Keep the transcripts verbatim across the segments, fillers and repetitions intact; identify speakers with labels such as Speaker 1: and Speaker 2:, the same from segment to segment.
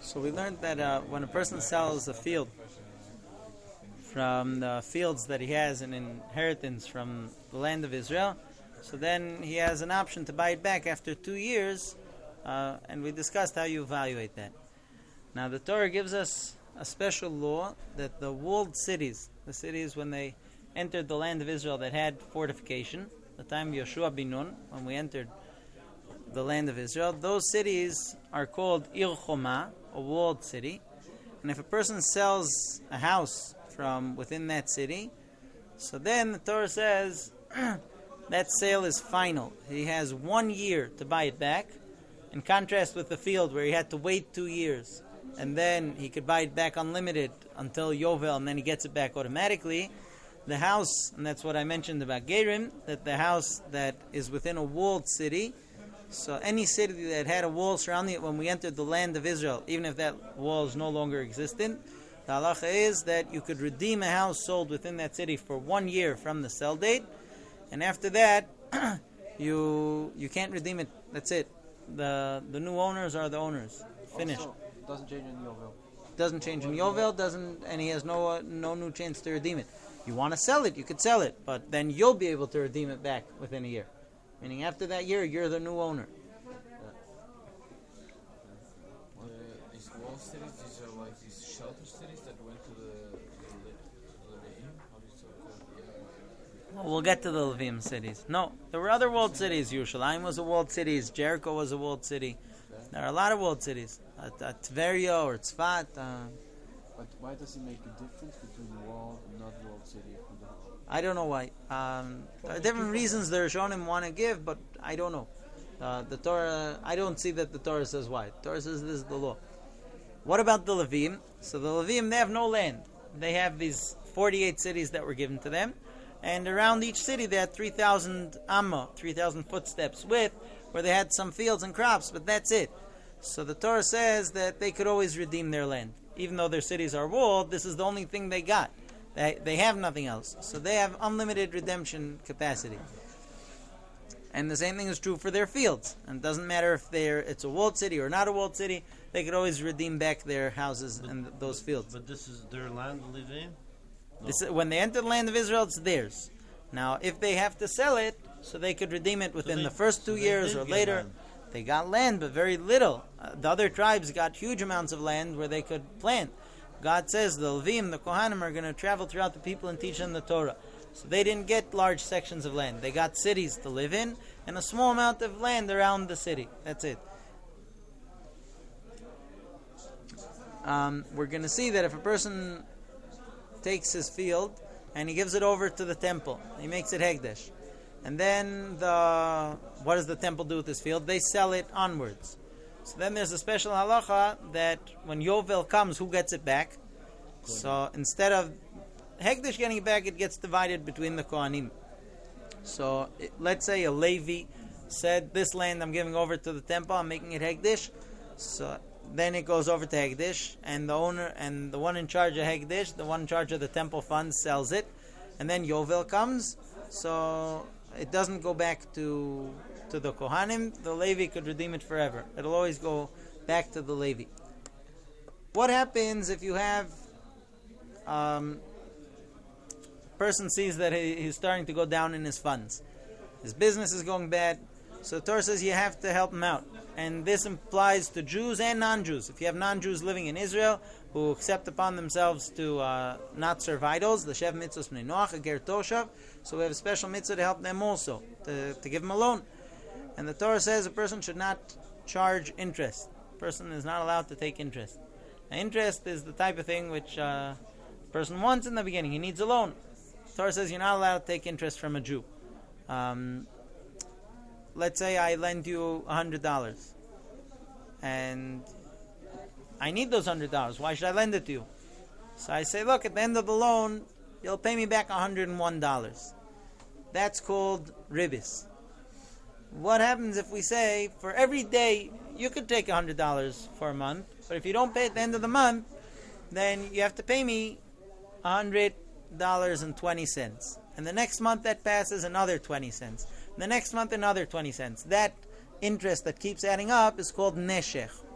Speaker 1: So we learned that uh, when a person sells a field from the fields that he has in inheritance from the land of Israel, so then he has an option to buy it back after two years, uh, and we discussed how you evaluate that. Now the Torah gives us a special law that the walled cities, the cities when they entered the land of Israel that had fortification, the time of Yoshua bin Nun, when we entered the land of Israel, those cities are called Ir Choma, a walled city. And if a person sells a house from within that city, so then the Torah says that sale is final. He has one year to buy it back, in contrast with the field where he had to wait two years, and then he could buy it back unlimited until Yovel, and then he gets it back automatically. The house, and that's what I mentioned about Gerim, that the house that is within a walled city, so any city that had a wall surrounding it when we entered the land of Israel, even if that wall is no longer existent, the halacha is that you could redeem a house sold within that city for one year from the sell date, and after that, you you can't redeem it. That's it. The the new owners are the owners. Finished.
Speaker 2: Also, doesn't change in Yovel.
Speaker 1: Doesn't change in Yovel. Doesn't, and he has no uh, no new chance to redeem it. You want to sell it, you could sell it, but then you'll be able to redeem it back within a year. Meaning after that year, you're the new owner.
Speaker 3: Uh, these wall cities, these are like these shelter cities that went to the the Levi'im. How do you say it?
Speaker 1: Well, we'll get to the Levim cities. No, there were other walled cities. Yerushalayim was a walled city. Jericho was a walled city. There are a lot of walled cities. At, at Tveria or Tzfat. Uh,
Speaker 2: But why does it make a difference between walled and not walled city?
Speaker 1: I don't know why. Um, there are different reasons the Rishonim want to give, but I don't know. Uh, the Torah, I don't see that the Torah says why. The Torah says this is the law. What about the Levim? So the Levim, they have no land. They have these forty-eight cities that were given to them, and around each city they had three thousand amma, three thousand footsteps width, where they had some fields and crops, but that's it. So the Torah says that they could always redeem their land. Even though their cities are walled, this is the only thing they got. They they have nothing else. So they have unlimited redemption capacity. And the same thing is true for their fields. And it doesn't matter if they're it's a walled city or not a walled city, they could always redeem back their houses
Speaker 4: but,
Speaker 1: and those fields.
Speaker 4: But this is their land to live in? No.
Speaker 1: This, when they enter the land of Israel, it's theirs. Now, if they have to sell it, so they could redeem it within so they, the first two so years or later. Land. They got land, but very little. Uh, the other tribes got huge amounts of land where they could plant. God says the Levim, the Kohanim, are going to travel throughout the people and teach them the Torah. So they didn't get large sections of land. They got cities to live in and a small amount of land around the city. That's it. Um, we're going to see that if a person takes his field and he gives it over to the temple, he makes it Hegdesh. And then the what does the temple do with this field? They sell it onwards. So then there's a special halacha that when Yovel comes, who gets it back? So instead of Hegdesh getting it back, it gets divided between the Kohanim. So it, let's say a Levi said, this land I'm giving over to the temple, I'm making it Hegdesh. So then it goes over to Hegdesh, and the owner and the one in charge of Hegdesh, the one in charge of the temple fund, sells it. And then Yovel comes, so it doesn't go back to to the Kohanim. The Levi could redeem it forever. It'll always go back to the Levi. What happens if you have um, a person sees that he, he's starting to go down in his funds? His business is going bad. So the Torah says you have to help him out. And this applies to Jews and non-Jews. If you have non-Jews living in Israel who accept upon themselves to uh, not serve idols, the Shev Mitzvos Bnei Noach, a Ger Toshav, so we have a special mitzvah to help them also, to, to give them a loan. And the Torah says a person should not charge interest. A person is not allowed to take interest. Now, interest is the type of thing which uh, a person wants in the beginning. He needs a loan. The Torah says you're not allowed to take interest from a Jew. Um, let's say I lend you one hundred dollars. And I need those one hundred dollars. Why should I lend it to you? So I say, look, at the end of the loan, you'll pay me back one hundred one dollars. That's called ribis. What happens if we say, for every day, you could take one hundred dollars for a month, but if you don't pay at the end of the month, then you have to pay me one hundred dollars and twenty cents. And the next month that passes, another twenty cents. The next month, another twenty cents. That interest that keeps adding up is called neshech.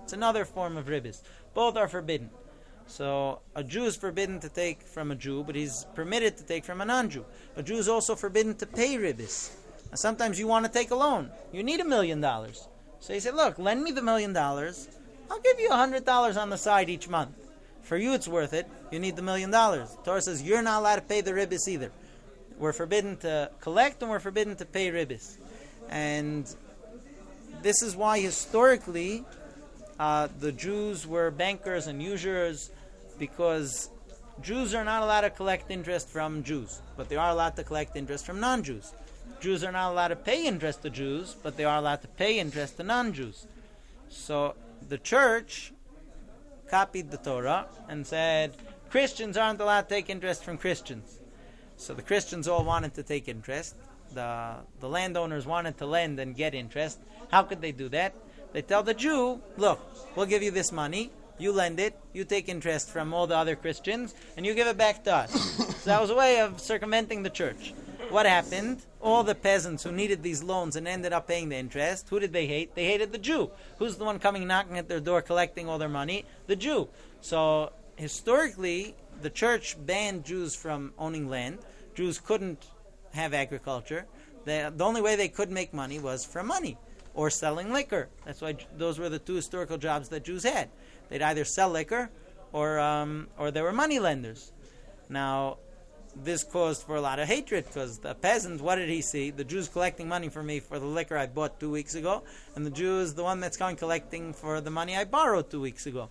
Speaker 1: It's another form of ribis. Both are forbidden. So a Jew is forbidden to take from a Jew, but he's permitted to take from a non-Jew. A Jew is also forbidden to pay ribis. Now, sometimes you want to take a loan. You need a million dollars. So you say, look, lend me the million dollars. I'll give you a hundred dollars on the side each month. For you, it's worth it. You need the million dollars. The Torah says you're not allowed to pay the ribis either. We're forbidden to collect and we're forbidden to pay ribis. And this is why historically uh, the Jews were bankers and usurers, because Jews are not allowed to collect interest from Jews, but they are allowed to collect interest from non-Jews. Jews are not allowed to pay interest to Jews, but they are allowed to pay interest to non-Jews. So the church copied the Torah and said Christians aren't allowed to take interest from Christians. So the Christians all wanted to take interest. The, the landowners wanted to lend and get interest. How could they do that? They tell the Jew, look, we'll give you this money. You lend it, you take interest from all the other Christians, and you give it back to us. So that was a way of circumventing the church. What happened? All the peasants who needed these loans and ended up paying the interest, who did they hate? They hated the Jew. Who's the one coming knocking at their door collecting all their money? The Jew. So historically, the church banned Jews from owning land. Jews couldn't have agriculture. The, the only way they could make money was from money or selling liquor. That's why those were the two historical jobs that Jews had. They'd either sell liquor or um, or they were money lenders. Now, this caused for a lot of hatred because the peasant, what did he see? The Jew's collecting money for me for the liquor I bought two weeks ago, and the Jew is the one that's going collecting for the money I borrowed two weeks ago.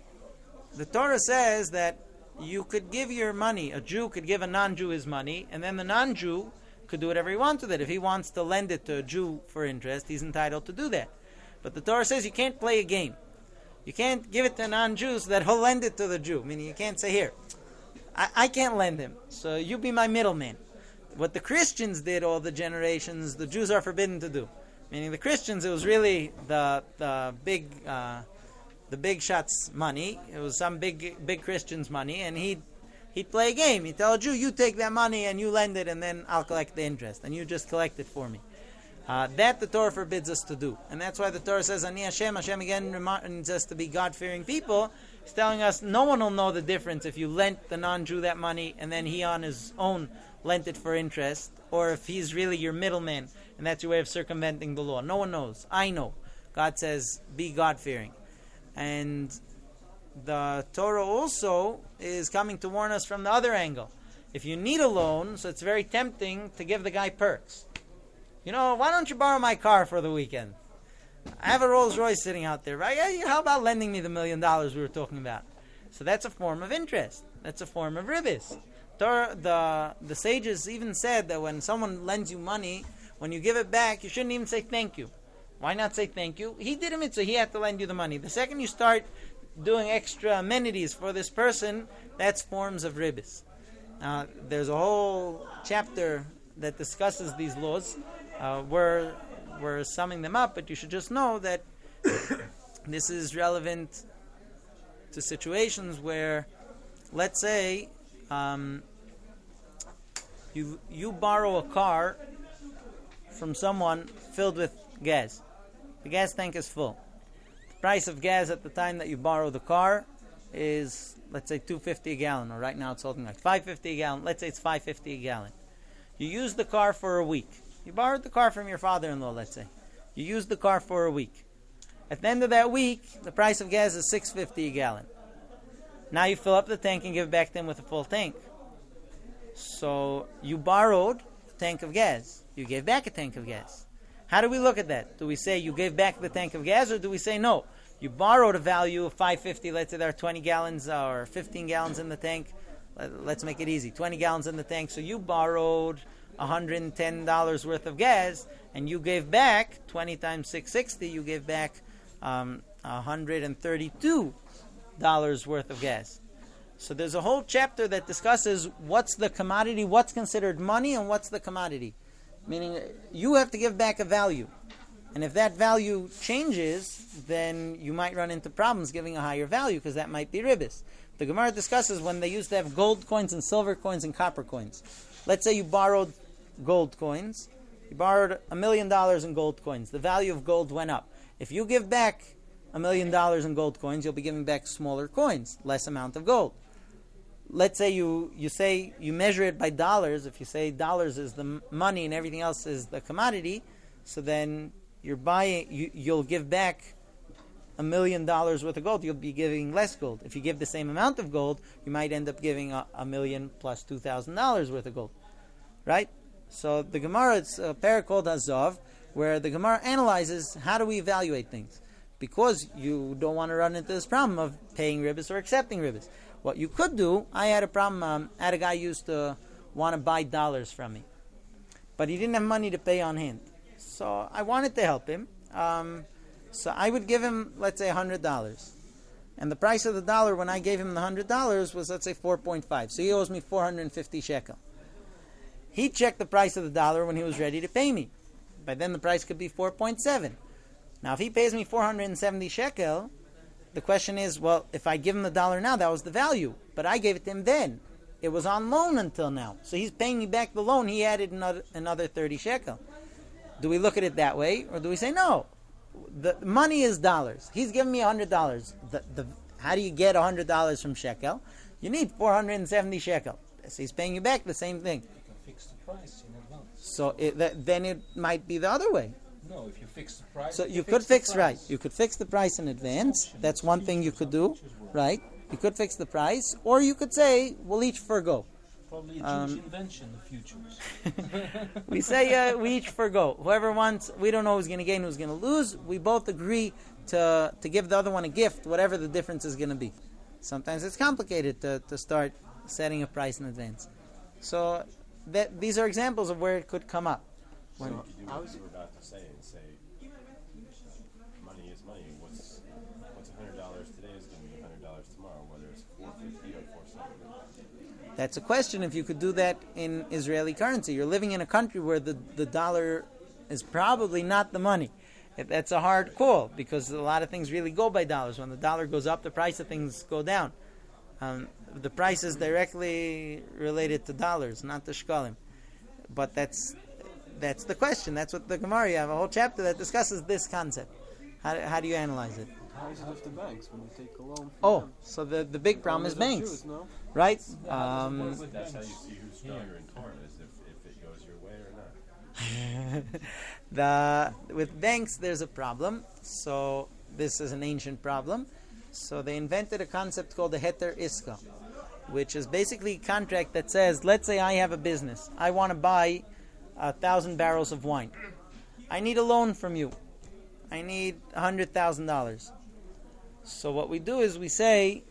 Speaker 1: The Torah says that you could give your money, a Jew could give a non-Jew his money, and then the non-Jew could do whatever he wants with it. If he wants to lend it to a Jew for interest, he's entitled to do that. But the Torah says you can't play a game. You can't give it to a non-Jew so that he'll lend it to the Jew. Meaning you can't say, here, I, I can't lend him, so you be my middleman. What the Christians did all the generations, the Jews are forbidden to do. Meaning the Christians, it was really the the big uh, the big shots money. It was some big big Christian's money, and he'd, he'd play a game. He'd tell a Jew, you take that money and you lend it, and then I'll collect the interest, and you just collect it for me. Uh, that the Torah forbids us to do. And that's why the Torah says, Ani Hashem, Hashem again reminds us to be God-fearing people. He's telling us no one will know the difference if you lent the non-Jew that money and then he on his own lent it for interest, or if he's really your middleman and that's your way of circumventing the law. No one knows. I know. God says, be God-fearing. And the Torah also is coming to warn us from the other angle. If you need a loan, so it's very tempting to give the guy perks. You know, why don't you borrow my car for the weekend? I have a Rolls Royce sitting out there, right? Yeah, how about lending me the million dollars we were talking about? So that's a form of interest. That's a form of ribis. The, the, the sages even said that when someone lends you money, when you give it back, you shouldn't even say thank you. Why not say thank you? He did a mitzvah, he had to lend you the money. The second you start doing extra amenities for this person, that's forms of ribis. Now, there's a whole chapter that discusses these laws. Uh, we're, we're summing them up, but you should just know that this is relevant to situations where, let's say, um, you you borrow a car from someone filled with gas. The gas tank is full. The price of gas at the time that you borrow the car is, let's say, two dollars and fifty cents a gallon, or right now it's something like five dollars and fifty cents a gallon. Let's say it's five dollars and fifty cents a gallon. You use the car for a week. You borrowed the car from your father-in-law, let's say. You used the car for a week. At the end of that week, the price of gas is six dollars and fifty cents a gallon. Now you fill up the tank and give it back to him with a full tank. So you borrowed a tank of gas. You gave back a tank of gas. How do we look at that? Do we say you gave back the tank of gas, or do we say no? You borrowed a value of five dollars and fifty cents. Let's say there are twenty gallons or fifteen gallons in the tank. Let's make it easy. twenty gallons in the tank. So you borrowed one hundred ten dollars worth of gas, and you gave back, twenty times six hundred sixty, you gave back um, one hundred thirty-two dollars worth of gas. So there's a whole chapter that discusses what's the commodity, what's considered money, and what's the commodity. Meaning, you have to give back a value. And if that value changes, then you might run into problems giving a higher value, because that might be ribis. The Gemara discusses when they used to have gold coins and silver coins and copper coins. Let's say you borrowed gold coins. You borrowed a million dollars in gold coins. The value of gold went up. If you give back a million dollars in gold coins, you'll be giving back smaller coins, less amount of gold. Let's say you, you say you measure it by dollars. If you say dollars is the m- money and everything else is the commodity, so then you're buying. You, you'll give back a million dollars worth of gold. You'll be giving less gold. If you give the same amount of gold, you might end up giving a, a million plus two thousand dollars worth of gold, right? So the Gemara, it's a parak called Hazov, where the Gemara analyzes how do we evaluate things, because you don't want to run into this problem of paying ribbis or accepting ribbis. What you could do, I had a problem, um, I had a guy who used to want to buy dollars from me, but he didn't have money to pay on hand. So I wanted to help him. Um, so I would give him, let's say, one hundred dollars. And the price of the dollar when I gave him the one hundred dollars was, let's say, four point five. So he owes me four hundred fifty shekel. He checked the price of the dollar when he was ready to pay me. By then the price could be four point seven. Now if he pays me four hundred seventy shekel, the question is, well, if I give him the dollar now, that was the value. But I gave it to him then. It was on loan until now. So he's paying me back the loan. He added another, another thirty shekel. Do we look at it that way? Or do we say, no, the money is dollars. He's giving me one hundred dollars. The, the, how do you get one hundred dollars from shekel? You need four hundred seventy shekel. So he's paying you back the same thing.
Speaker 5: You can fix the price in advance.
Speaker 1: So it, th- then it might be the other way.
Speaker 5: No, if you fix the price.
Speaker 1: So you
Speaker 5: fix
Speaker 1: could
Speaker 5: the
Speaker 1: fix,
Speaker 5: price.
Speaker 1: right. You could fix the price in advance. That's one thing you could do, right? You could fix the price. Or you could say, we'll each forgo.
Speaker 5: Probably a Jewish
Speaker 1: Um,
Speaker 5: invention, the futures.
Speaker 1: We say uh, we each forgo. Whoever wants, we don't know who's going to gain, who's going to lose. We both agree to to give the other one a gift, whatever the difference is going to be. Sometimes it's complicated to, to start setting a price in advance. So that these are examples of where it could come up.
Speaker 6: So
Speaker 1: When-
Speaker 6: you could do what you were about to say and say, money is money. What's what's a hundred dollars today is going to be a hundred dollars tomorrow, whether it's four fifty or four seventy.
Speaker 1: That's a question if you could do that in Israeli currency. You're living in a country where the, the dollar is probably not the money. It- That's a hard call because a lot of things really go by dollars. When the dollar goes up, the price of things go down. Um, the price is directly related to dollars, not to shkalim. But that's that's the question. That's what the Gemara, you have a whole chapter that discusses this concept. How, how do you analyze it?
Speaker 2: How is it with the banks when you take a loan from
Speaker 1: Oh,
Speaker 2: them?
Speaker 1: so the, the big problem is
Speaker 2: Only the
Speaker 1: banks,
Speaker 2: Jews, no?
Speaker 1: right? Um,
Speaker 6: That's how you see who's stronger in Torah, is if, if it goes your way or not.
Speaker 1: the with banks there's a problem. So this is an ancient problem. So they invented a concept called the heter iska, which is basically a contract that says, let's say I have a business. I want to buy a thousand barrels of wine. I need a loan from you. I need a hundred thousand dollars. So what we do is we say,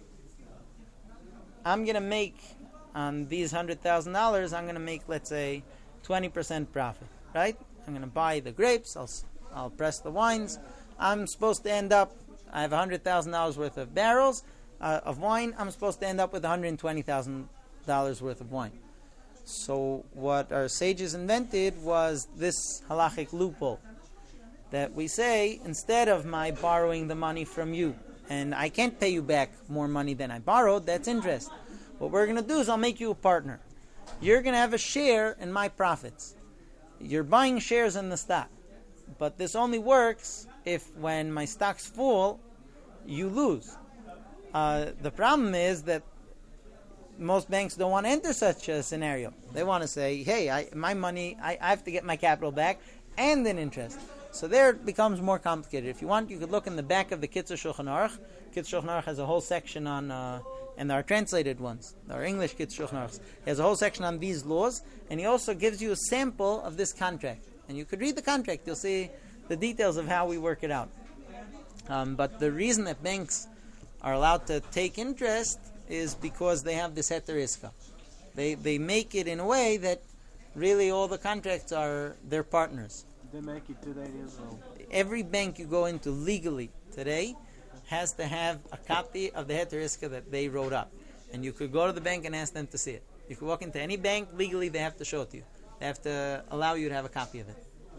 Speaker 1: I'm going to make on these hundred thousand dollars. I'm going to make, let's say, twenty percent profit. Right? I'm going to buy the grapes. I'll I'll press the wines. I'm supposed to end up. I have a hundred thousand dollars worth of barrels uh, of wine. I'm supposed to end up with one hundred twenty thousand dollars worth of wine. So what our sages invented was this halachic loophole that we say, instead of my borrowing the money from you, and I can't pay you back more money than I borrowed, that's interest. What we're going to do is I'll make you a partner. You're going to have a share in my profits. You're buying shares in the stock. But this only works if when my stock's full, you lose. Uh, the problem is that most banks don't want to enter such a scenario. They want to say, hey, I, my money, I, I have to get my capital back and an interest. So there it becomes more complicated. If you want, you could look in the back of the Kitzur Shulchan Aruch. Kitzur Shulchan Aruch has a whole section on, uh, and there are translated ones, there are English Kitzur Shulchan Aruch. He has a whole section on these laws, and he also gives you a sample of this contract. And you could read the contract, you'll see the details of how we work it out. Um, but the reason that banks are allowed to take interest is because they have this heter iska. They they make it in a way that really all the contracts are their partners.
Speaker 2: They make it today as well.
Speaker 1: Every bank you go into legally today has to have a copy of the heter iska that they wrote up. And you could go to the bank and ask them to see it. You could walk into any bank, legally they have to show it to you. They have to allow you to have a copy of it.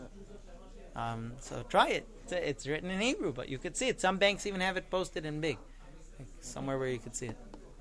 Speaker 1: Um, so try it. It's, it's written in Hebrew, but you could see it. Some banks even have it posted in big, like somewhere where you could see it.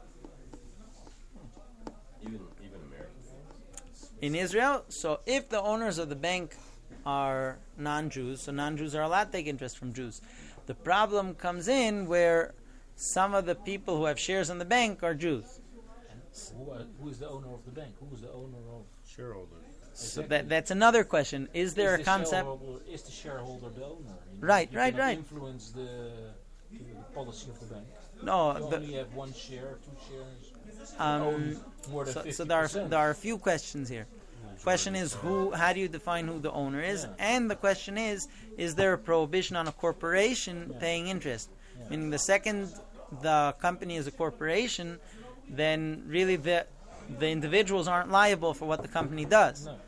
Speaker 6: Even even American.
Speaker 1: In Israel, so if the owners of the bank are non-Jews, so non-Jews are allowed to take interest from Jews. The problem comes in where some of the people who have shares in the bank are Jews.
Speaker 5: Who, are, who is the owner of the bank? Who is the owner of?
Speaker 4: Shareholder.
Speaker 1: So that that's another question. Is there
Speaker 5: is
Speaker 1: a
Speaker 5: the
Speaker 1: concept?
Speaker 5: shareholder- Is the shareholder the owner? You know,
Speaker 1: Right,
Speaker 5: you
Speaker 1: right,
Speaker 5: cannot
Speaker 1: right.
Speaker 5: Influence the, the policy of the bank.
Speaker 1: No.
Speaker 5: You
Speaker 1: The,
Speaker 5: only have one share, two shares.
Speaker 1: um,
Speaker 5: own more than
Speaker 1: so,
Speaker 5: fifty
Speaker 1: so there are
Speaker 5: percent.
Speaker 1: there are a few questions here. Question is who? How do you define who the owner is?
Speaker 5: Yeah.
Speaker 1: And the question is: is there a prohibition on a corporation
Speaker 5: Yeah.
Speaker 1: paying interest?
Speaker 5: Yeah.
Speaker 1: Meaning, the second the company is a corporation, then really the the individuals aren't liable for what the company does.
Speaker 5: No.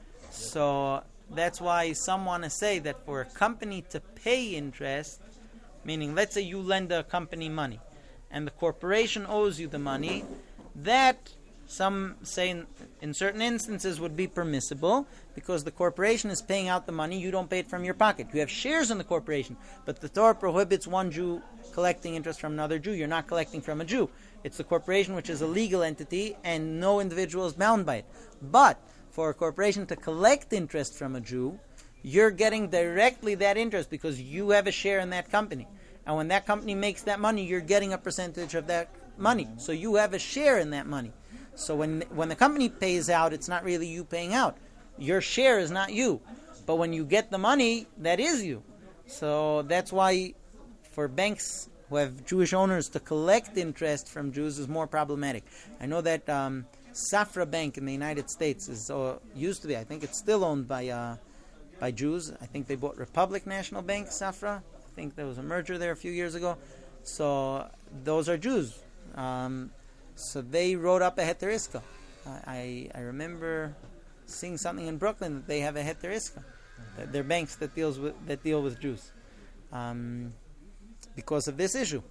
Speaker 1: So that's why some want to say that for a company to pay interest, meaning let's say you lend a company money, and the corporation owes you the money, that some say in, in certain instances would be permissible because the corporation is paying out the money, you don't pay it from your pocket. You have shares in the corporation, but the Torah prohibits one Jew collecting interest from another Jew. You're not collecting from a Jew. It's the corporation, which is a legal entity, and no individual is bound by it. But for a corporation to collect interest from a Jew, you're getting directly that interest because you have a share in that company. And when that company makes that money, you're getting a percentage of that money. So you have a share in that money. So when when the company pays out, it's not really you paying out. Your share is not you. But when you get the money, that is you. So that's why for banks who have Jewish owners to collect interest from Jews is more problematic. I know that um, Safra Bank in the United States is uh, used to be, I think it's still owned by uh, by Jews. I think they bought Republic National Bank, Safra. I think there was a merger there a few years ago. So those are Jews. Um, so they wrote up a Heter Iska. I, I remember seeing something in Brooklyn that they have a Heter Iska. Mm-hmm. They're banks that deals with that deal with Jews. Um, because of this issue.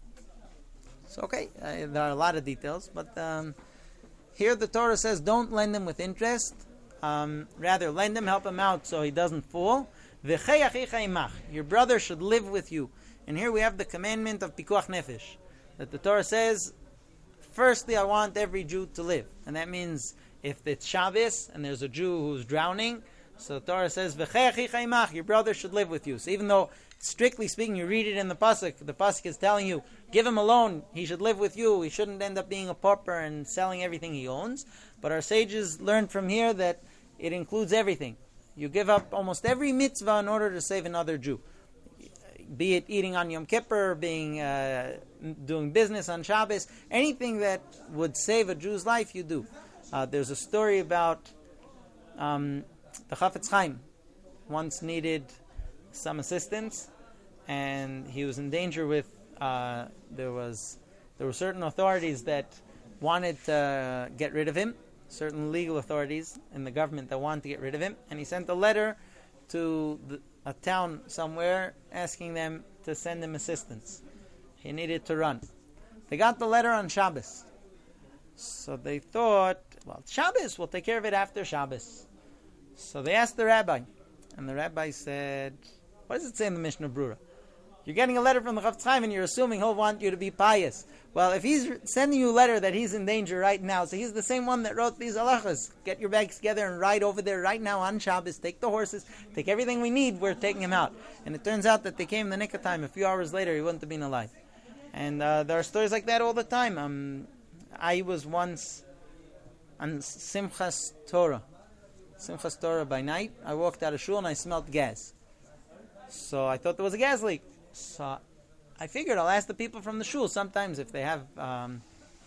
Speaker 1: So okay, uh, there are a lot of details, but um, here the Torah says don't lend him with interest. Um, rather, lend him, help him out so he doesn't fall. V'chei achicha imach. Your brother should live with you. And here we have the commandment of pikuach nefesh, that the Torah says, firstly, I want every Jew to live. And that means if it's Shabbos and there's a Jew who's drowning, so the Torah says, V'chei achicha imach, your brother should live with you. So even though, strictly speaking, you read it in the Pasuk, the Pasuk is telling you, give him alone, he should live with you, he shouldn't end up being a pauper and selling everything he owns. But our sages learned from here that it includes everything. You give up almost every mitzvah in order to save another Jew. Be it eating on Yom Kippur, being uh, doing business on Shabbos, anything that would save a Jew's life, you do. Uh, there's a story about um, the Chafetz Chaim once needed some assistance, and he was in danger with. Uh, there was there were certain authorities that wanted to get rid of him. Certain legal authorities in the government that wanted to get rid of him, and he sent a letter to the, a town somewhere asking them to send him assistance. He needed to run. They got the letter on Shabbos. So they thought, well, Shabbos, we'll take care of it after Shabbos. So they asked the rabbi, and the rabbi said, what does it say in the Mishnah Brura? You're getting a letter from the Chafetz Chaim and you're assuming he'll want you to be pious. Well, if he's sending you a letter that he's in danger right now, so he's the same one that wrote these halachas. Get your bags together and ride over there right now on Shabbos. Take the horses, take everything we need. We're taking him out. And it turns out that they came in the nick of time. A few hours later, he wouldn't have been alive. And uh, there are stories like that all the time. Um, I was once on Simchas Torah. Simchas Torah by night. I walked out of shul and I smelled gas. So I thought there was a gas leak. So I figured I'll ask the people from the shul sometimes if they have um,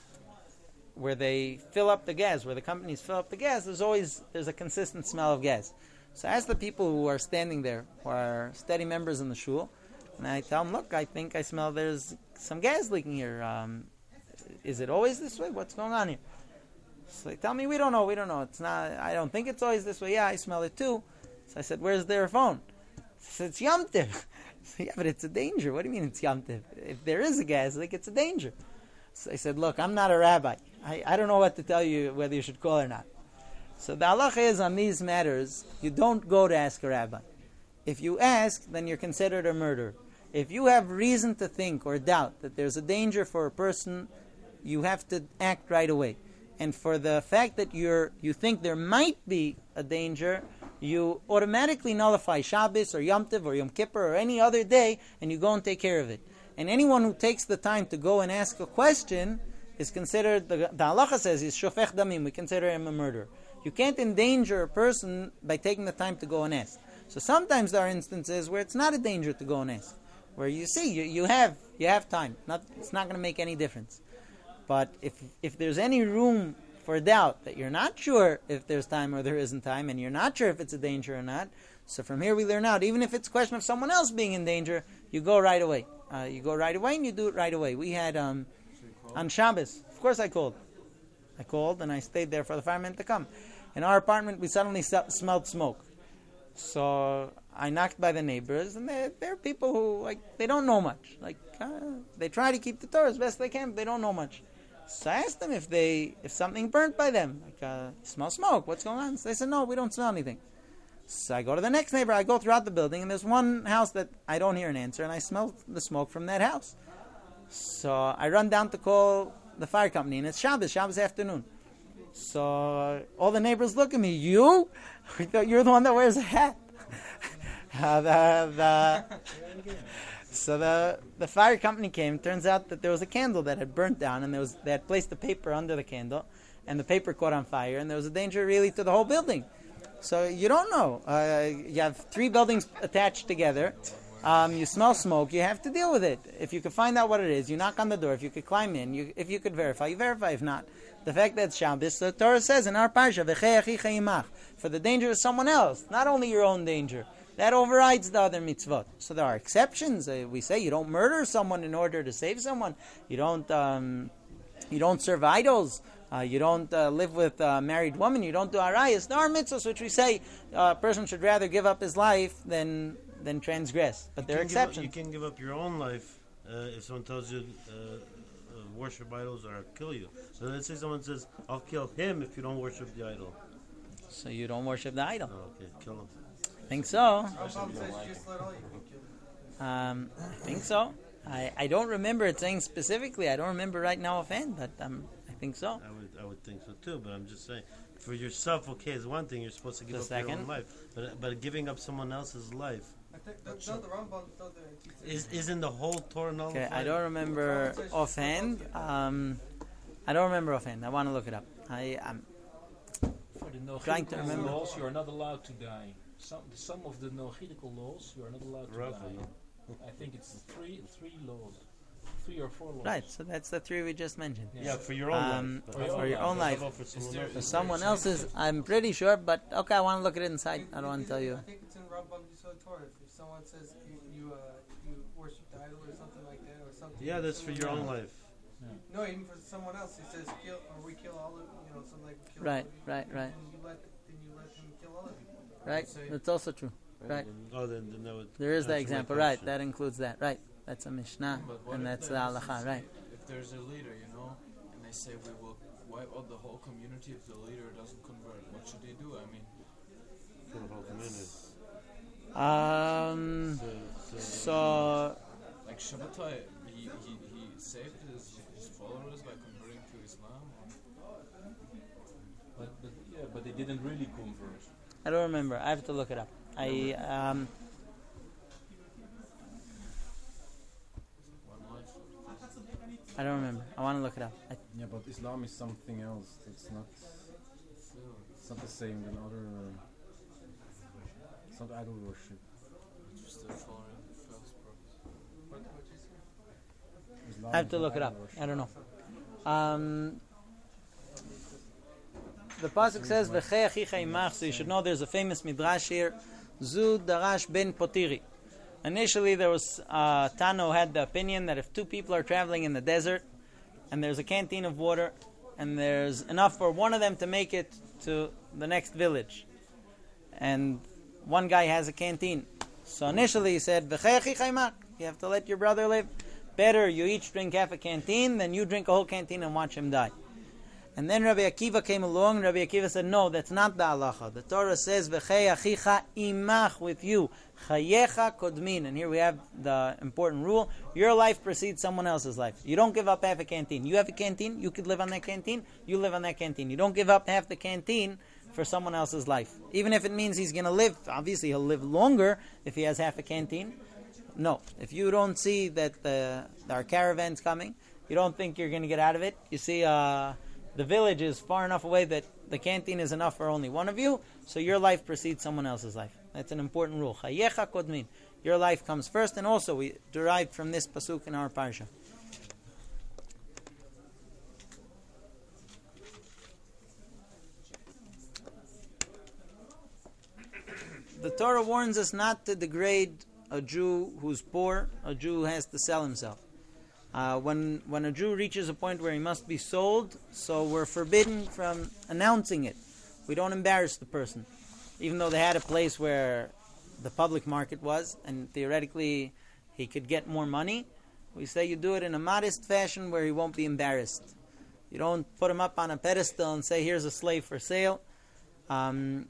Speaker 1: where they fill up the gas, where the companies fill up the gas, there's always there's a consistent smell of gas. So I asked the people who are standing there, who are steady members in the shul, and I tell them, look, I think I smell there's some gas leaking here. Um, is it always this way? What's going on here? So they tell me, we don't know, we don't know. It's not. I don't think it's always this way. Yeah, I smell it too. So I said, where's their phone? I said, it's Yom Tov. So, yeah, but it's a danger. What do you mean it's Yom Tov? If there is a gas leak, it's a danger. So I said, look, I'm not a rabbi. I, I don't know what to tell you whether you should call or not. So the halacha is on these matters, you don't go to ask a rabbi. If you ask, then you're considered a murderer. If you have reason to think or doubt that there's a danger for a person, you have to act right away. And for the fact that you're you think there might be a danger, you automatically nullify Shabbos or Yom Tov or Yom Kippur or any other day, and you go and take care of it. And anyone who takes the time to go and ask a question is considered, the, the halacha says, he's shofech damim. We consider him a murderer. You can't endanger a person by taking the time to go and ask. So sometimes there are instances where it's not a danger to go and ask, where you see you, you have you have time. Not it's not going to make any difference. But if if there's any room for doubt that you're not sure if there's time or there isn't time, and you're not sure if it's a danger or not, so from here we learn out, even if it's a question of someone else being in danger, you go right away. Uh, you go right away and you do it right away. We had um, on Shabbos, of course I called. I called and I stayed there for the firemen to come. In our apartment, we suddenly s- smelled smoke. So I knocked by the neighbors, and they're, they're people who, like, they don't know much. Like, uh, they try to keep the Torah as best they can, but they don't know much. So I asked them if they, if something burnt by them. Like, uh, smell smoke, what's going on? So they said, no, we don't smell anything. So I go to the next neighbor, I go throughout the building, and there's one house that I don't hear an answer, and I smell the smoke from that house. So I run down to call the fire company, and it's Shabbos, Shabbos afternoon. So all the neighbors look at me. You? We thought you're the one that wears a hat. uh, the, the, so the the fire company came. Turns out that there was a candle that had burnt down, and there was they had placed the paper under the candle, and the paper caught on fire, and there was a danger really to the whole building. So you don't know. Uh, you have three buildings attached together. Um, you smell smoke. You have to deal with it. If you could find out what it is, you knock on the door. If you could climb in, you, if you could verify, you verify. If not, the fact that Shabbos, the Torah says in our parsha, "V'chei achicha imach," for the danger of someone else, not only your own danger. That overrides the other mitzvot. So there are exceptions. Uh, we say you don't murder someone in order to save someone. You don't. Um, you don't serve idols. Uh, you don't uh, live with a married woman. You don't do arayas. There are mitzvahs which we say uh, a person should rather give up his life than than transgress. But there are exceptions.
Speaker 4: Up, you can give up your own life uh, if someone tells you uh, uh, worship idols or I'll kill you. So let's say someone says, I'll kill him if you don't worship the idol.
Speaker 1: So you don't worship the idol.
Speaker 4: Oh, okay, kill him.
Speaker 1: I think so. Um, I think so. I, I don't remember it saying specifically. I don't remember right now offhand, but um, I think so.
Speaker 4: I would I would think so too, but I'm just saying. For yourself, okay, is one thing. You're supposed to give
Speaker 1: The
Speaker 4: up
Speaker 1: second?
Speaker 4: your own life. But but giving up someone else's life
Speaker 7: I think that, no, the Rambam, no, the,
Speaker 4: is isn't the whole Torah nullified?
Speaker 1: Okay, I don't remember offhand. Um, I don't remember offhand. I want to look it up. I, I'm
Speaker 5: For the
Speaker 1: Trying to
Speaker 5: Noachidical
Speaker 1: remember.
Speaker 5: laws, you are not allowed to die. Some some of the Noachidical laws, you are not allowed to
Speaker 4: Roughly,
Speaker 5: die. I think it's three three laws, three or four laws.
Speaker 1: right. So that's the three we just mentioned.
Speaker 4: Yeah, for your own
Speaker 1: Um,
Speaker 4: life.
Speaker 5: For your
Speaker 1: for your own
Speaker 4: How
Speaker 1: life.
Speaker 4: about for someone
Speaker 3: there-
Speaker 1: For
Speaker 4: else's?
Speaker 1: someone else's, I'm pretty sure, but okay, I want to look at it inside. I don't want to tell you.
Speaker 7: I think it's in Rambam Yisod Torah. If someone says you you, uh, you worship the idol or something like that, or something.
Speaker 4: Yeah, that's for your own life.
Speaker 7: No, even for someone else, he says kill or we kill all of you know something like we kill
Speaker 1: Right,
Speaker 7: all of you.
Speaker 1: right, right.
Speaker 7: And you let then you let him kill all of you.
Speaker 1: Right? That's also true. Right.
Speaker 4: Oh, then, then that would
Speaker 1: There is the
Speaker 4: answer my
Speaker 1: example. Right.
Speaker 4: question.
Speaker 1: That includes that. Right. That's a Mishnah,
Speaker 3: But what
Speaker 1: and
Speaker 3: if
Speaker 1: that's the
Speaker 3: there's-
Speaker 1: halacha. Right.
Speaker 3: If there's a leader, you know, and they say we will wipe out the whole community if the leader doesn't convert, what should they do? I mean,
Speaker 4: For the whole community.
Speaker 1: Um.
Speaker 4: So, so,
Speaker 1: So
Speaker 3: like Shabbatai, he, he, he saved his, his followers by converting to Islam.
Speaker 5: But, but yeah, but they didn't really convert.
Speaker 1: I don't remember. I have to look it up. I um.
Speaker 3: One life.
Speaker 1: I don't remember. I want to look it up. I,
Speaker 2: Yeah, but Islam is something else. It's not. It's not the same than other. Uh, it's not idol worship.
Speaker 3: Just uh, following the false prophets.
Speaker 2: Islam
Speaker 1: I have
Speaker 2: is
Speaker 1: to
Speaker 2: not
Speaker 1: look it
Speaker 2: idol
Speaker 1: up.
Speaker 2: worship.
Speaker 1: I don't know. Um. The pasuk says "V'chei achicha imach," so you should know there's a famous midrash here. Zu darash ben potiri. Initially, there was uh, Tano had the opinion that if two people are traveling in the desert, and there's a canteen of water, and there's enough for one of them to make it to the next village, and one guy has a canteen. So initially, he said, "V'chei achicha imach," you have to let your brother live. Better you each drink half a canteen than you drink a whole canteen and watch him die. And then Rabbi Akiva came along, and Rabbi Akiva said, no, that's not the halacha. The Torah says, V'chei achicha imach, with you. Chayecha kodmin. And here we have the important rule. Your life precedes someone else's life. You don't give up half a canteen. You have a canteen, you could live on that canteen, you live on that canteen. You don't give up half the canteen for someone else's life. Even if it means he's going to live, obviously he'll live longer if he has half a canteen. No, if you don't see that the, our caravan's coming, you don't think you're going to get out of it. You see uh, the village is far enough away that the canteen is enough for only one of you, so your life precedes someone else's life. That's an important rule. Chayecha kodmin. Your life comes first, and also we derived from this pasuk in our parsha. The Torah warns us not to degrade a Jew who's poor, a Jew who has to sell himself. Uh, when when a Jew reaches a point where he must be sold, so we're forbidden from announcing it. We don't embarrass the person. Even though they had a place where the public market was, and theoretically he could get more money, we say you do it in a modest fashion where he won't be embarrassed. You don't put him up on a pedestal and say, here's a slave for sale. Um,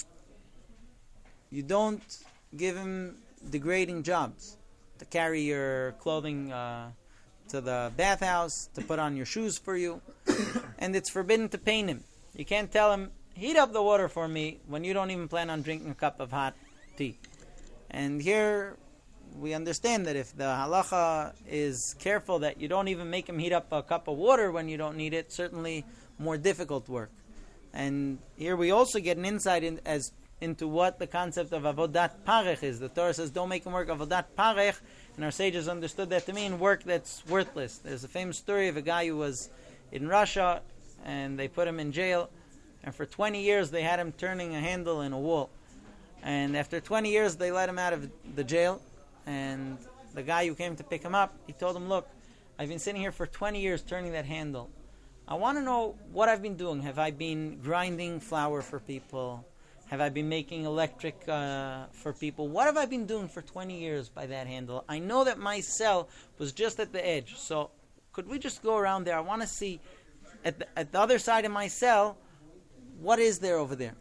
Speaker 1: you don't give him degrading jobs, to carry your clothing uh, to the bathhouse, to put on your shoes for you. And it's forbidden to pain him. You can't tell him, heat up the water for me, when you don't even plan on drinking a cup of hot tea. And here we understand that if the halacha is careful that you don't even make him heat up a cup of water when you don't need it, certainly more difficult work. And here we also get an insight in, as into what the concept of avodat parech is. The Torah says don't make him work avodat parech, and our sages understood that to mean work that's worthless. There's a famous story of a guy who was in Russia and they put him in jail, and for twenty years they had him turning a handle in a wall. And after twenty years they let him out of the jail, and the guy who came to pick him up, he told him, look, I've been sitting here for twenty years turning that handle. I want to know what I've been doing. Have I been grinding flour for people? Have I been making electric uh, for people? What have I been doing for twenty years by that handle? I know that my cell was just at the edge. So could we just go around there? I want to see at the, at the other side of my cell, what is there over there?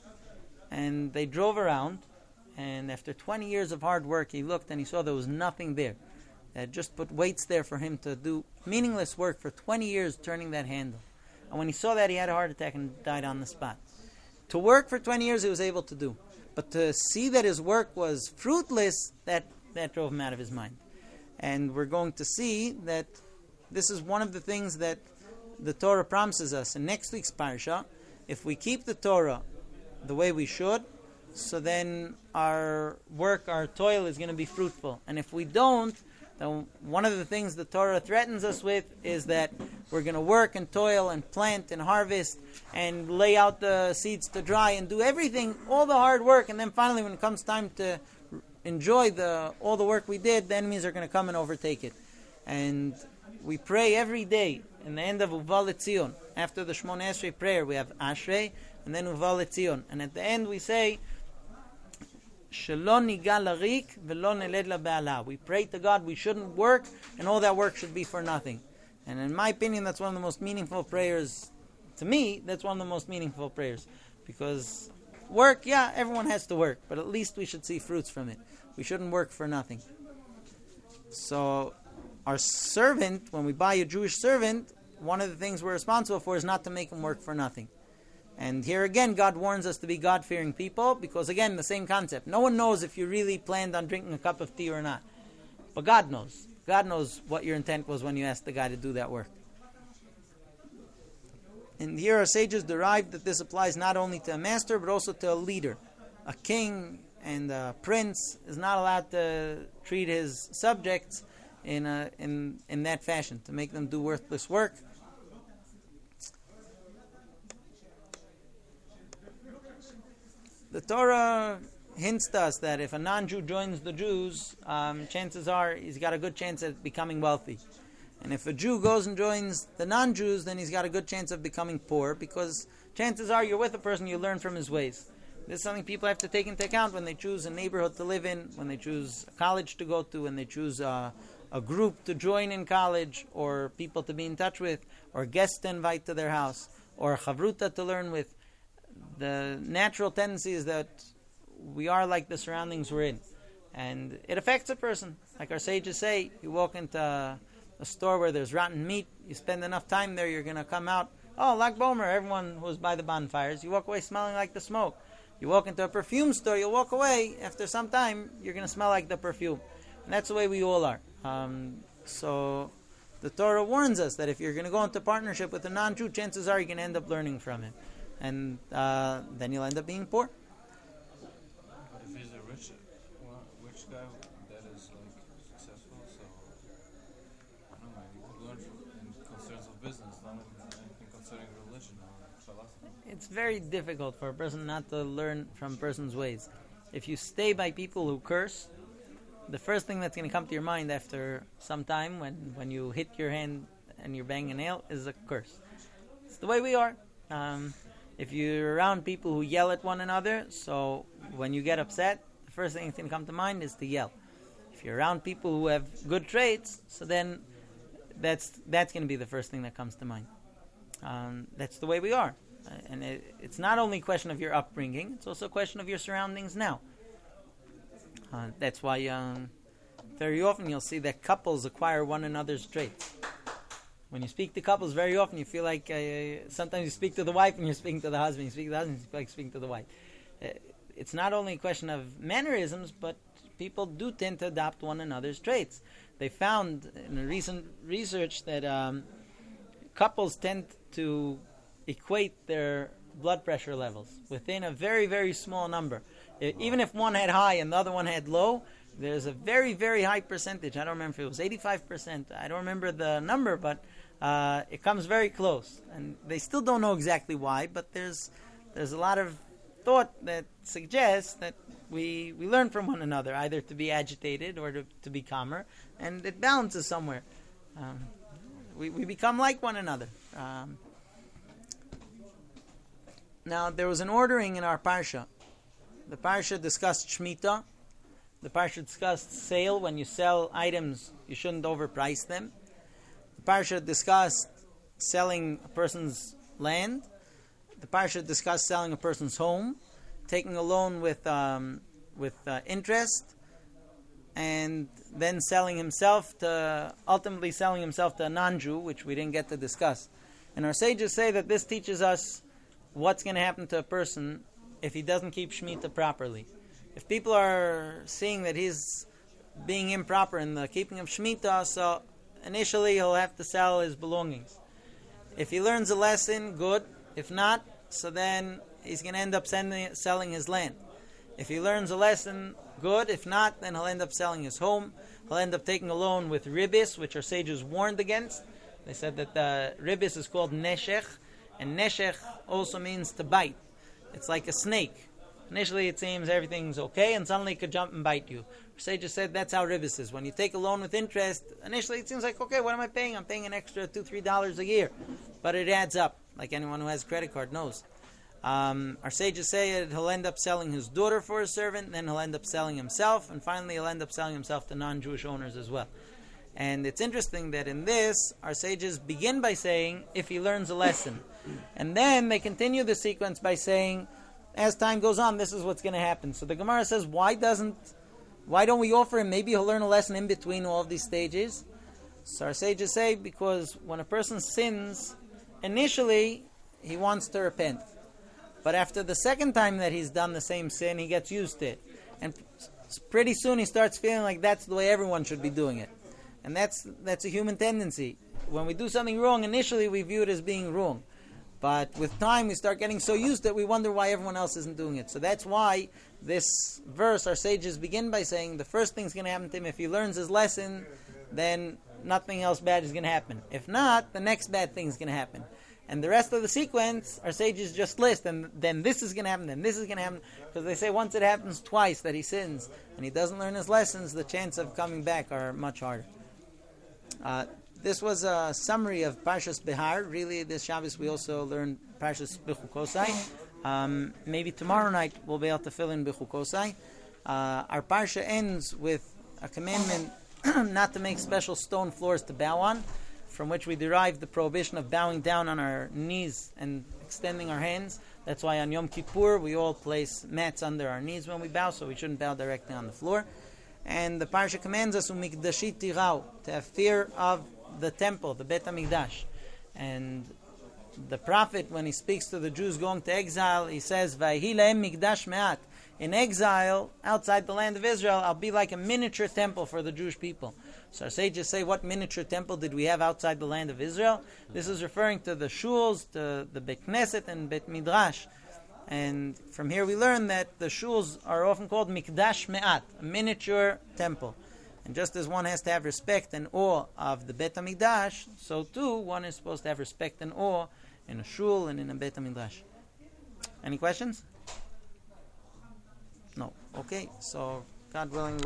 Speaker 1: And they drove around, and after twenty years of hard work, he looked and he saw there was nothing there. They had just put weights there for him to do meaningless work for twenty years turning that handle. And when he saw that, he had a heart attack and died on the spot. To work for twenty years, he was able to do. But to see that his work was fruitless, that, that drove him out of his mind. And we're going to see that this is one of the things that the Torah promises us. In next week's parsha, if we keep the Torah the way we should, so then our work, our toil is going to be fruitful. And if we don't, then one of the things the Torah threatens us with is that we're going to work and toil and plant and harvest and lay out the seeds to dry and do everything, all the hard work, and then finally when it comes time to enjoy the all the work we did, the enemies are going to come and overtake it. And we pray every day in the end of Uval Etzion, after the Shmona Esrei prayer, we have Ashrei and then Uval Etzion. And at the end we say, Shelo niga larik velo neled labe'ala. We pray to God we shouldn't work, and all that work should be for nothing. And in my opinion, that's one of the most meaningful prayers. To me, that's one of the most meaningful prayers. Because work, yeah, everyone has to work, but at least we should see fruits from it. We shouldn't work for nothing. So, our servant, when we buy a Jewish servant, one of the things we're responsible for is not to make him work for nothing. And here again, God warns us to be God-fearing people, because again, the same concept. No one knows if you really planned on drinking a cup of tea or not. But God knows. God knows what your intent was when you asked the guy to do that work. And here our sages derived that this applies not only to a master, but also to a leader. A king and a prince is not allowed to treat his subjects in a, in in that fashion, to make them do worthless work. The Torah hints to us that if a non-Jew joins the Jews, um, chances are he's got a good chance at becoming wealthy. And if a Jew goes and joins the non-Jews, then he's got a good chance of becoming poor, because chances are you're with a person, you learn from his ways. This is something people have to take into account when they choose a neighborhood to live in, when they choose a college to go to, when they choose a, a group to join in college, or people to be in touch with, or guests to invite to their house, or a chavruta to learn with. The natural tendency is that we are like the surroundings we're in. And it affects a person. Like our sages say, you walk into a, a store where there's rotten meat, you spend enough time there, you're going to come out Oh, Lag Bomer, everyone who's by the bonfires, you walk away smelling like the smoke. You walk into a perfume store, you'll walk away, after some time, you're going to smell like the perfume. And that's the way we all are. Um, so the Torah warns us that if you're going to go into partnership with a non-Jew, chances are you're going to end up learning from him. And uh, then you'll end up being poor.
Speaker 3: But if he's a rich, well, rich guy that is like successful, so I don't know, you could learn from in concerns of business, not in anything concerning religion or philosophy.
Speaker 1: It's very difficult for a person not to learn from a person's ways. If you stay by people who curse, the first thing that's going to come to your mind after some time when, when you hit your hand and you're banging a nail is a curse. It's the way we are. Um, if you're around people who yell at one another, so when you get upset, the first thing that's going to come to mind is to yell. If you're around people who have good traits, so then that's that's going to be the first thing that comes to mind. Um, that's the way we are. Uh, and it, it's not only a question of your upbringing, it's also a question of your surroundings now. Uh, that's why um, very often you'll see that couples acquire one another's traits. When you speak to couples, very often you feel like uh, sometimes you speak to the wife and you're speaking to the husband. You speak to the husband, you feel like speaking to the wife. Uh, it's not only a question of mannerisms, but people do tend to adopt one another's traits. They found in a recent research that um, couples tend to equate their blood pressure levels within a very, very small number. It, even if one had high and the other one had low, there's a very, very high percentage. I don't remember if it was eighty-five percent. I don't remember the number, but uh, it comes very close. And they still don't know exactly why, but there's there's a lot of thought that suggests that we we learn from one another, either to be agitated or to, to be calmer, and it balances somewhere. Um, we, we become like one another. Um, now, there was an ordering in our Parsha. The Parsha discussed Shemitah. The Parsha discussed sale. When you sell items, you shouldn't overprice them. The Parsha discussed selling a person's land. The Parsha discussed selling a person's home, taking a loan with um, with uh, interest, and then selling himself to, ultimately selling himself to a non-Jew, which we didn't get to discuss. And our sages say that this teaches us what's going to happen to a person if he doesn't keep Shemitah properly. If people are seeing that he's being improper in the keeping of Shemitah, so initially he'll have to sell his belongings. If he learns a lesson, good. If not, so then he's going to end up sending, selling his land. If he learns a lesson, good. If not, then he'll end up selling his home. He'll end up taking a loan with ribis, which our sages warned against. They said that the ribis is called neshech, and neshech also means to bite. It's like a snake. Initially it seems everything's okay, and suddenly it could jump and bite you. Our sages said that's how ribis is. When you take a loan with interest, initially it seems like, okay, what am I paying? I'm paying an extra two, three dollars a year. But it adds up, like anyone who has a credit card knows. Um, our sages say that he'll end up selling his daughter for a servant, then he'll end up selling himself, and finally he'll end up selling himself to non-Jewish owners as well. And it's interesting that in this, our sages begin by saying, if he learns a lesson. And then they continue the sequence by saying, as time goes on, this is what's going to happen. So the Gemara says, why doesn't, why don't we offer him, maybe he'll learn a lesson in between all of these stages? So our sages say, because when a person sins, initially, he wants to repent. But after the second time that he's done the same sin, he gets used to it. And pretty soon he starts feeling like that's the way everyone should be doing it. And that's that's a human tendency. When we do something wrong, initially we view it as being wrong. But with time, we start getting so used that we wonder why everyone else isn't doing it. So that's why this verse, our sages begin by saying, the first thing's going to happen to him, if he learns his lesson, then nothing else bad is going to happen. If not, the next bad thing is going to happen. And the rest of the sequence, our sages just list, and then this is going to happen, then this is going to happen. Because they say once it happens twice that he sins, and he doesn't learn his lessons, the chance of coming back are much harder. Uh, This was a summary of Parshas Behar. Really, this Shabbos we also learned Parshas Bechukosai. Um, maybe tomorrow night we'll be able to fill in Bechukosai. Uh, our Parsha ends with a commandment not to make special stone floors to bow on, from which we derive the prohibition of bowing down on our knees and extending our hands. That's why on Yom Kippur we all place mats under our knees when we bow, so we shouldn't bow directly on the floor. And the Parsha commands us umikdashit tirau, to have fear of the temple, the Bet HaMikdash. And the prophet, when he speaks to the Jews going to exile, he says, "Vayhi lehem mikdash me'at." In exile, outside the land of Israel, I'll be like a miniature temple for the Jewish people. So our sages say, what miniature temple did we have outside the land of Israel? This is referring to the shuls, to the Bet Knesset and Bet Midrash. And from here we learn that the shuls are often called mikdash me'at, a miniature temple. And just as one has to have respect and awe of the Bet HaMikdash, so too one is supposed to have respect and awe in a shul and in a Bet HaMikdash. Any questions? No. Okay, so God willing...